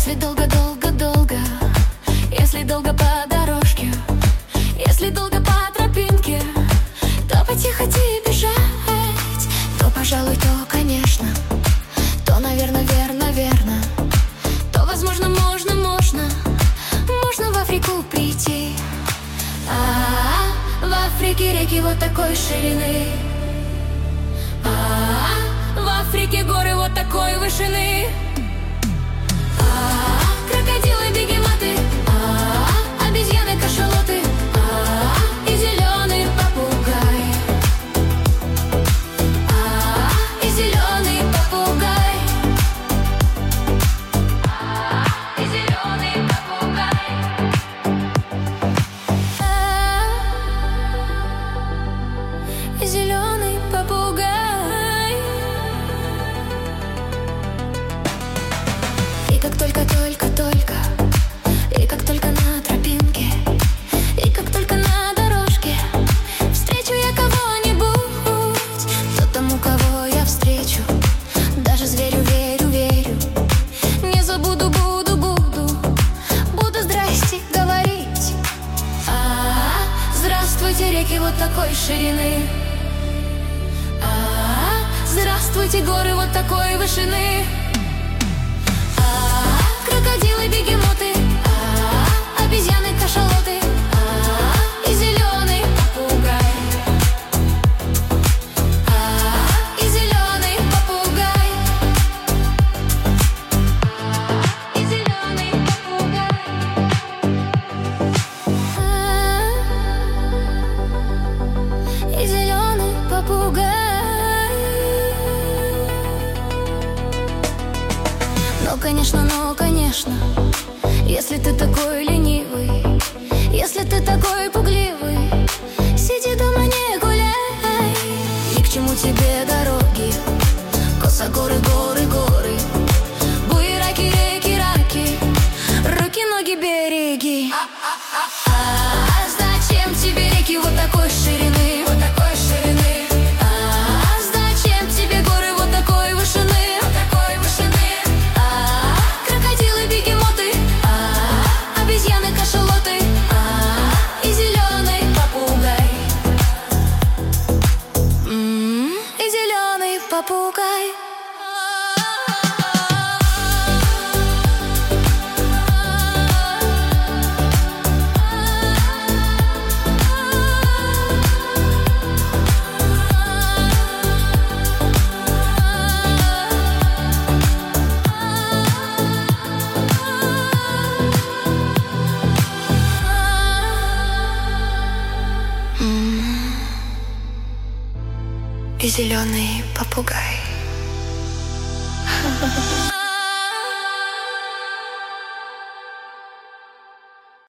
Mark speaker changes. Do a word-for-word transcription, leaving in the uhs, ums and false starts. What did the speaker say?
Speaker 1: Если долго-долго-долго, если долго по дорожке, если долго по тропинке, то потихо-тихо бежать, то, пожалуй, то, конечно, то, наверное, верно, верно, то, возможно, можно, можно, можно в Африку прийти. А-а-а, в Африке реки вот такой ширины, а-а-а, в Африке горы вот такой вышины. Крокодилы, бегемоты, а-а-а, обезьяны, кашалоты, а-а-а, и зеленый попугай, а-а-а, и зеленый попугай, а-а-а, и зеленый попугай, а-а-а, и зеленый попугай. И как только-только-только, и как только на тропинке, и как только на дорожке встречу я кого-нибудь, то тому, кого я встречу, даже зверю верю, верю, не забуду, буду, буду, буду здрасте говорить. А-а-а, здравствуйте, реки вот такой ширины, а-а-а, здравствуйте, горы вот такой вышины. Крокодилы, бегемоты, а-а-а, обезьяны, кашалоты, а-а-а, и зеленый попугай, а-а-а, и зеленый попугай, а-а-а, и зеленый попугай, а-а-а, и зеленый попугай. Ну, конечно, ну, конечно, если ты такой ленивый, если ты такой пугливый, сиди дома, не гуляй. Ни к чему тебе дороги, коса, горы, горы, горы, буераки, реки, раки, руки, ноги, береги. А зачем тебе реки вот такой ширины, вот такой ширины? А зачем тебе горы вот такой вышины? Кашалоты, а-а-а, и зеленый попугай, м-м, и зеленый попугай. И зеленый попугай.